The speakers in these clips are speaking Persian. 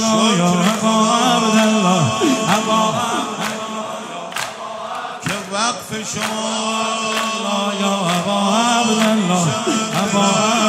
یا ابا عبدالله که وقف شما یا ابا عبدالله ابا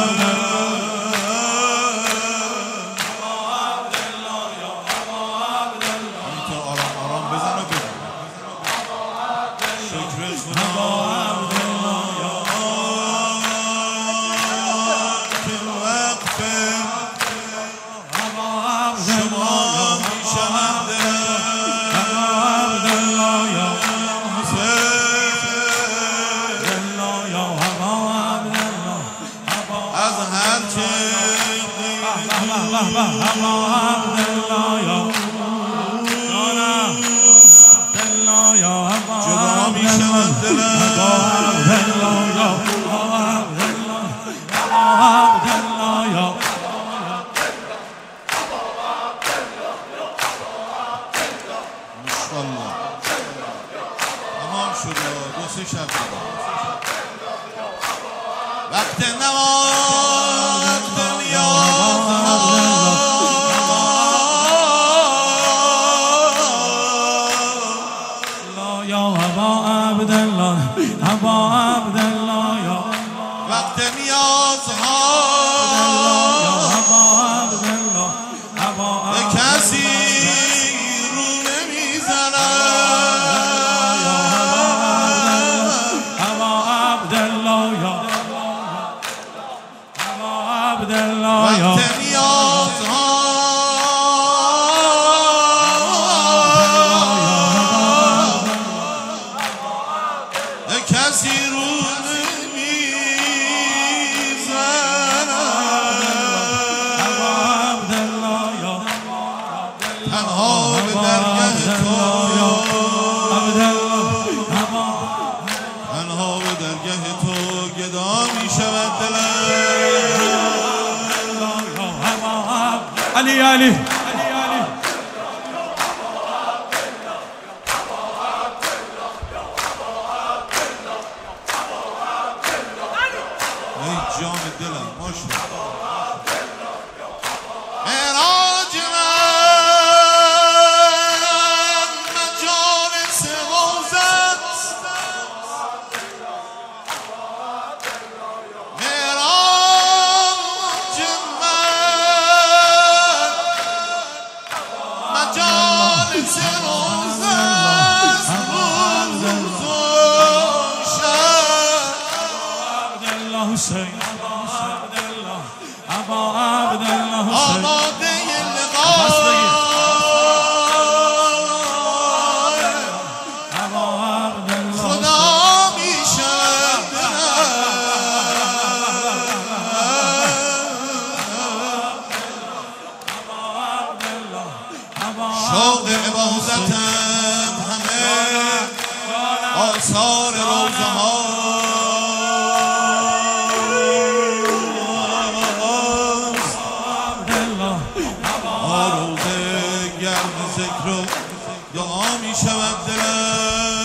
تمام شده دو سه شب وقت نماز وقت نیاز یا ابا عبدالله ابا عبدالله یا وقت نیازها به کسی رو نمیزنن ابا عبدالله یا ابا عبدالله یا وقت نیازها به کسی رو تنها به درگه تو تنها به درگه تو گدا می شود دلم علی علی ای جان دلم ماشاءالله شوق عبادتم همه آثار روزه ها روزه گرم ذکر و دعا می شود دلم